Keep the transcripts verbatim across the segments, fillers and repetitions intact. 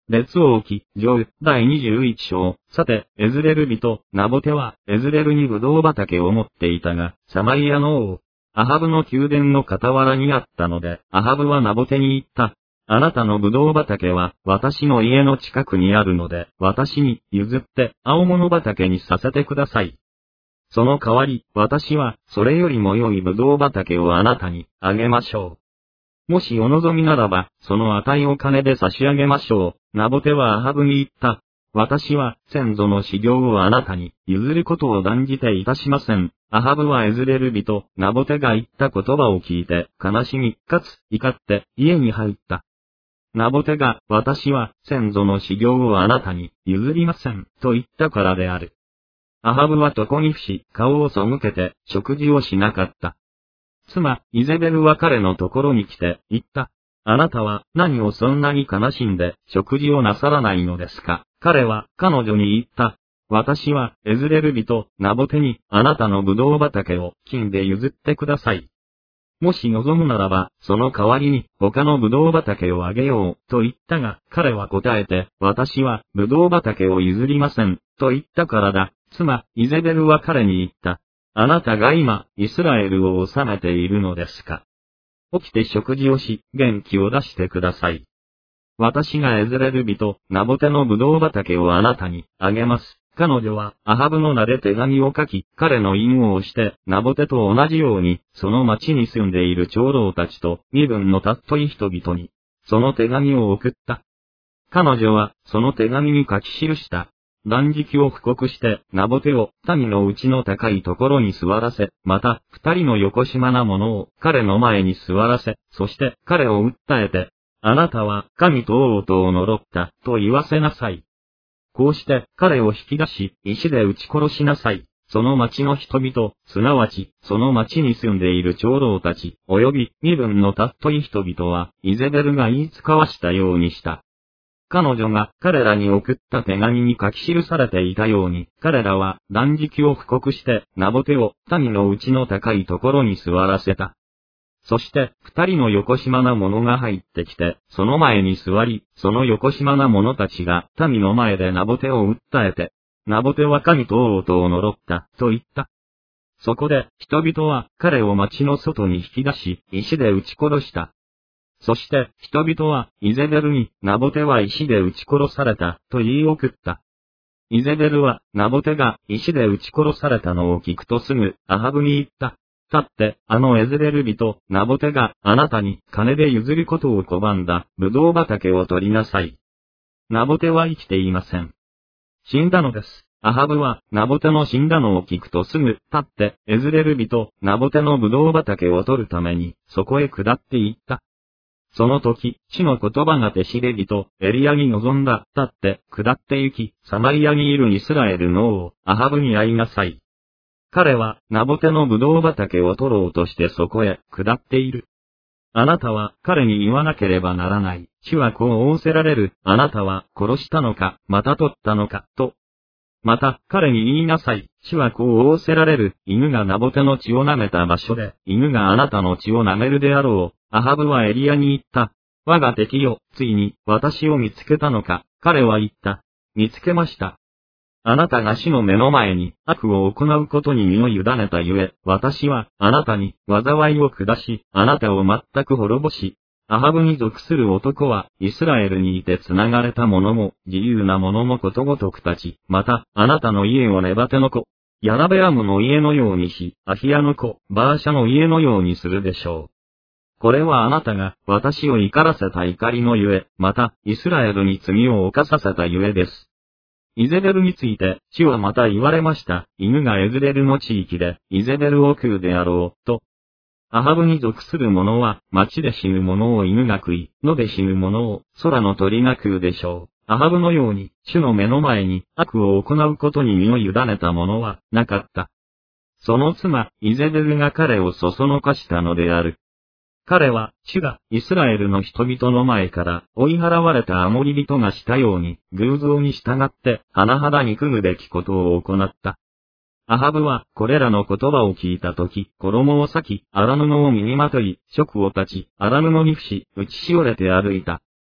列王記上だいにじゅういち章。さて、エズレル人、ナボテは、エズレルにブドウ畑を持っていたが、サマリアの王、アハブの宮殿の傍らにあったので、アハブはナボテに言った。あなたのブドウ畑は、私の家の近くにあるので、私に譲って、青物畑にさせてください。その代わり、私は、それよりも良いブドウ畑をあなたに、あげましょう。もしお望みならば、その値を金で差し上げましょう。ナボテはアハブに言った。私は、先祖の修行をあなたに、譲ることを断じていたしません。アハブはエズレル人、ナボテが言った言葉を聞いて、悲しみ、かつ、怒って、家に入った。ナボテが、私は、先祖の修行をあなたに、譲りません、と言ったからである。アハブは床に伏し、顔を背けて、食事をしなかった。妻、イゼベルは彼のところに来て、言った。あなたは、何をそんなに悲しんで、食事をなさらないのですか。彼は、彼女に言った。私は、エズレル人、ナボテに、あなたのブドウ畑を、金で譲ってください。もし望むならば、その代わりに、他のブドウ畑をあげよう、と言ったが、彼は答えて、私は、ブドウ畑を譲りません、と言ったからだ。妻、イゼベルは彼に言った。あなたが今、イスラエルを治めているのですか。起きて食事をし、元気を出してください。私がエズレル人、ナボテのブドウ畑をあなたに、あげます。彼女は、アハブの名で手紙を書き、彼の印を押して、ナボテと同じように、その町に住んでいる長老たちと、身分の尊い人々に、その手紙を送った。彼女は、その手紙に書き記した。断食を布告して、ナボテを民のうちの高いところに座らせ、また、二人の横島な者を彼の前に座らせ、そして彼を訴えて、あなたは神と王とを呪った、と言わせなさい。こうして彼を引き出し、石で撃ち殺しなさい。その町の人々、すなわち、その町に住んでいる長老たち、及び身分の尊い人々は、イゼベルが言いつかわしたようにした。彼女が彼らに送った手紙に書き記されていたように、彼らは断食を布告して、ナボテを民のうちの高いところに座らせた。そして、二人の横島な者が入ってきて、その前に座り、その横島な者たちが民の前でナボテを訴えて、ナボテは神と王とを呪った、と言った。そこで、人々は彼を町の外に引き出し、石で撃ち殺した。そして、人々は、イゼベルに、ナボテは石で撃ち殺された、と言い送った。イゼベルは、ナボテが石で撃ち殺されたのを聞くとすぐ、アハブに言った。立って、あのエズレル人、ナボテが、あなたに、金で譲ることを拒んだ、ブドウ畑を取りなさい。ナボテは生きていません。死んだのです。アハブは、ナボテの死んだのを聞くとすぐ、立って、エズレル人、ナボテのブドウ畑を取るために、そこへ下って行った。その時、主の言葉がテシレ人、エリアに臨んだ。立って、下って行き、サマリアにいるイスラエルの王、アハブに会いなさい。彼は、ナボテのブドウ畑を取ろうとしてそこへ、下っている。あなたは、彼に言わなければならない。主はこう仰せられる。あなたは、殺したのか、また取ったのか、と。また、彼に言いなさい。主はこう仰せられる。犬がナボテの血を舐めた場所で、犬があなたの血を舐めるであろう。アハブはエリアに言った。我が敵よ、ついに、私を見つけたのか。彼は言った。見つけました。あなたが主の目の前に、悪を行うことに身を委ねたゆえ、私は、あなたに、災いを下し、あなたを全く滅ぼし、アハブに属する男は、イスラエルにいて繋がれた者も、自由な者もことごとく立ち、また、あなたの家をネバテの子、ヤラベアムの家のようにし、アヒヤの子、バーシャの家のようにするでしょう。これはあなたが、私を怒らせた怒りのゆえ、また、イスラエルに罪を犯させたゆえです。イゼベルについて、主はまた言われました。犬がエズレルの地域で、イゼベルを食うであろう、と。アハブに属する者は、町で死ぬ者を犬が食い、野で死ぬ者を、空の鳥が食うでしょう。アハブのように、主の目の前に、悪を行うことに身を委ねた者は、なかった。その妻、イゼベルが彼をそそのかしたのである。彼は、主が、イスラエルの人々の前から、追い払われたアモリ人がしたように、偶像に従って、甚だ憎むべきことを行った。アハブは、これらの言葉を聞いたとき、衣を裂き、荒布を身にまとい、職を立ち、荒布に伏し、打ちしおれて歩いた。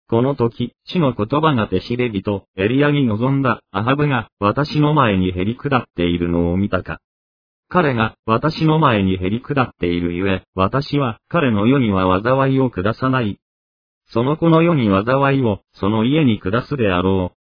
この時、主の言葉がテシベ人、エリアに臨んだ、アハブが、私の前にへり下っているのを見たか。彼が、私の前にへり下っているゆえ、私は、彼の世には災いを下さない。その子の世に災いを、その家に下すであろう。